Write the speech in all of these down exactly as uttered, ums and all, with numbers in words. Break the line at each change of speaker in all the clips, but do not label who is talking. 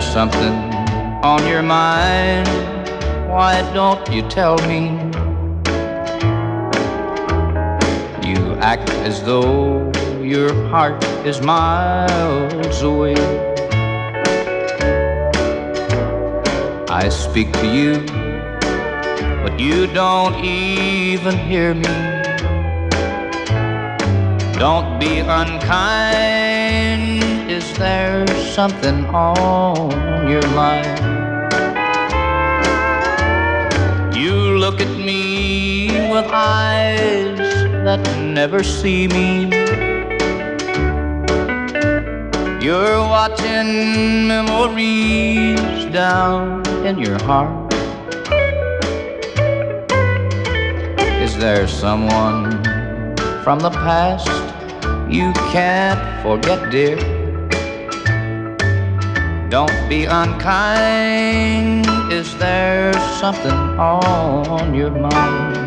something on your mind, why don't you tell me? You act as though your heart is miles away. I speak to you, but you don't even hear me. Don't be unkind, is there something on your mind? You look at me with eyes that never see me. You're watching memories down in your heart. Is there someone from the past you can't forget, dear? Don't be unkind, is there something on your mind?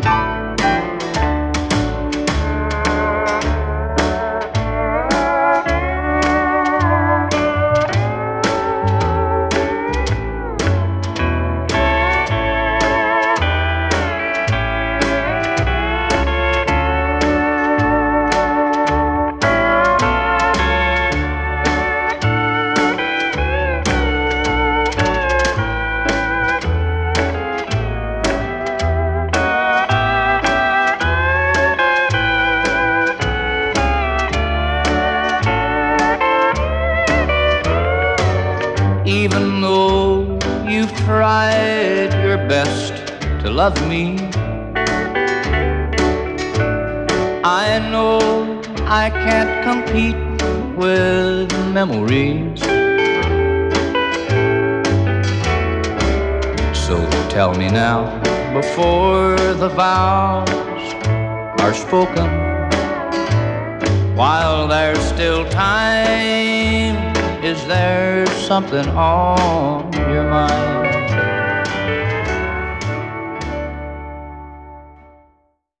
Even though you've tried your best to love me, I know I can't compete with memories. So tell me now, before the vows are spoken, while there's still time, is there something on your mind?